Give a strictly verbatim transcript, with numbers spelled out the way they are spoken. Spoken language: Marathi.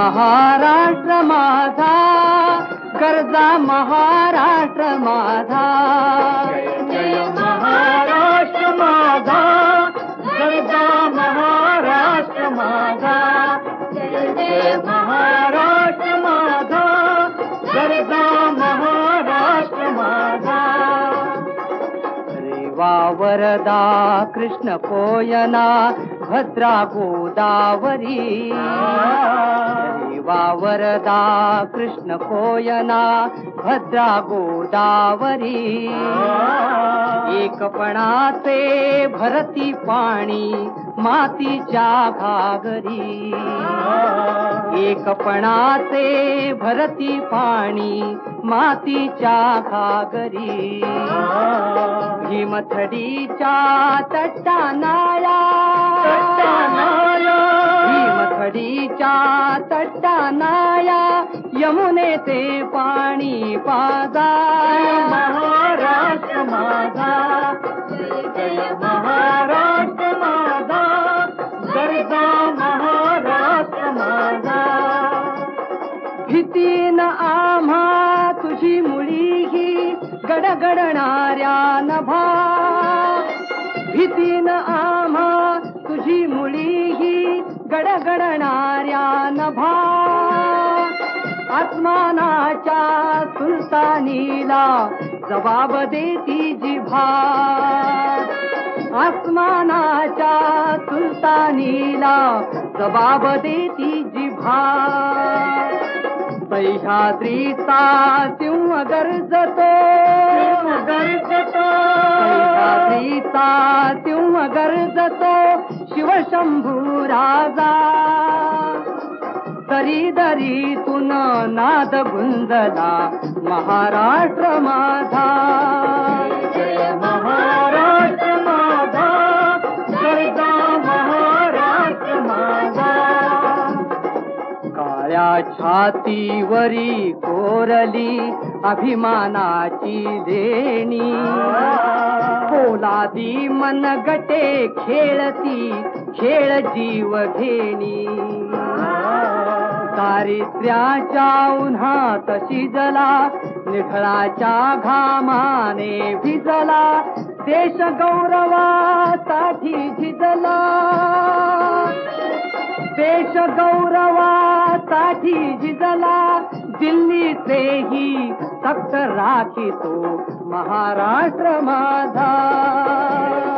महाराष्ट्र माझा गरजा महाराष्ट्र माझा जय महाराष्ट्र माझा गरजा महाराष्ट्र माझा जय जय महाराष्ट्र माझा गरजा महाराष्ट्र माझा रेवा वरदा कृष्ण कोयना भद्रा गोदावरी रेवा वरदा कृष्ण कोयना भद्रा गोदावरी एकपणाचे भरती पाणी मातीच्या घागरी एकपणाचे भरती पाणी मातीच्या घागरी भीमथडीच्या तट्टानाळा भीमथडीच्या तट्टानाळा यमुनेचे पाणी पाजा महाराष्ट्र माझा जय महाराष्ट्र माझा गरजा महाराष्ट्र माझा भीतीन आम्हा तुझी मुळी ही गडगडणाऱ्या नभा भीतीन आम्हा तुझी मुळी ही गडगडणाऱ्या नभा आसमानाच्या सुलतानीला जबाब देती जिभा आसमानाच्या सुलतानीला जबाब देती जिभा सह्याद्रीचा सिंह गरजतो गरजतो सह्याद्रीचा सिंह गरजतो शिवशंभू राजा दरी दरीतून नाद गुंजला महाराष्ट्र माझा जय महाराष्ट्र माझा गरजा महाराष्ट्र माझा काळ्या छातीवरी कोरली अभिमानाची देणी पोलादी मनगटे खेळती खेळ जीव घेणी दारिद्र्याच्या उन्हात शिजला निखळाच्या घामाने भिजला देश गौरवासाठी झिजला देश गौरवासाठी झिजला दिल्लीचेही तख्त राखितो महाराष्ट्र माझा